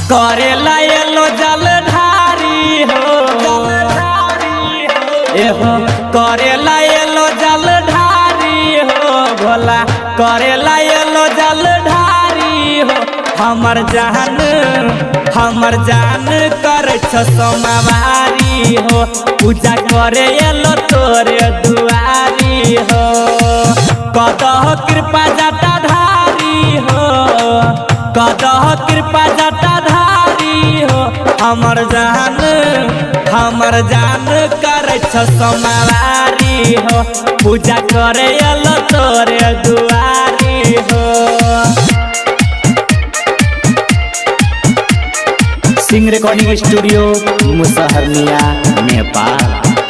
करे लायलो जल ढारी हो एहो करे लायलो जल ढारी हो भोला करे लायलो जल ढारी हो हमर जान करे छ सोमवारी हो पूजा करे एलो तोरे दुआरी हो कदह कृपा जटा धारी हो कदह कृपा जटा धारी हो हमर जान करे छ सोमवारी हो पूजा करे एलो तोरे दुआरी हो। Singh recording studio Musaharniya Nepal.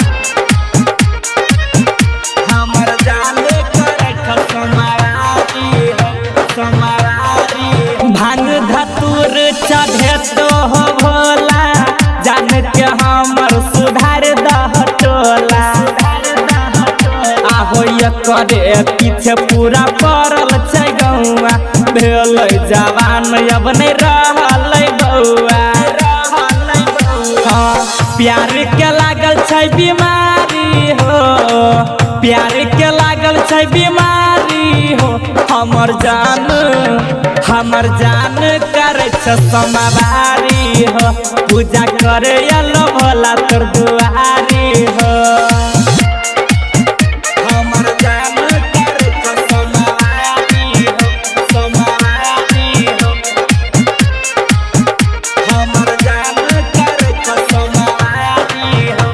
हमर जान करे छ सोमवारी भांग धतूर चढ़े तो हो भोला जान के हमर सुधार दह टोला आहो करे पीछे पूरा पड़ल छै गौआ भेल जवान अब नहीं रहल बउआ प्यार के लागल छै बीमारी हो प्यार के लागल छै बीमारी हो हमर जान करे छ सोमवारी हो पूजा करे एलो भोला तोर दुआरी हो हमर जान करे छ सोमवारी हो हमर जान करे छ सोमवारी हो।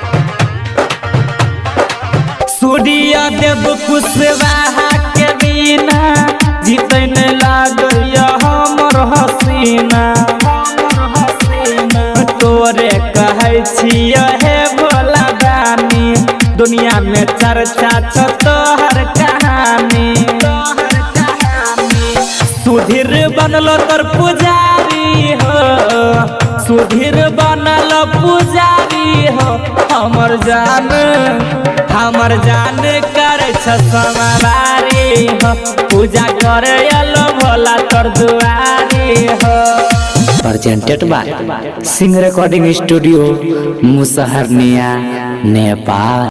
सूर्य देव कुशवाहा के बिना जीते न लागैया हमर हसीना तोरे कहै छियै हे भोला दानी दुनिया में चर्चा छ तोहर कहानी सुधीर बनलो तोर पुजारी हो सुधीर बनल पुजारी हो हमर जान करे छ सोमवारी हो पूजा करे एलो भोला तोर दुआरी हो। Presented by Singh recording studio Musaharniya Nepal.